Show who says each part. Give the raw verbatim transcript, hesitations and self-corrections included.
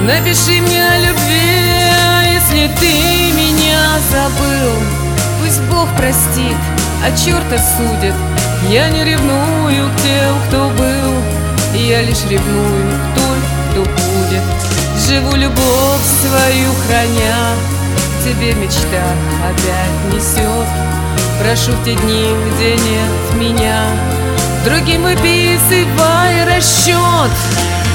Speaker 1: Напиши мне о любви, если ты меня забыл. Пусть Бог простит, а черт осудит. Я не ревную к тем, кто был, я лишь ревную к той, кто будет. Живу любовь свою храня, тебе в мечтах опять несет. Прошу в те дни, где нет меня, другим выписывай расчет.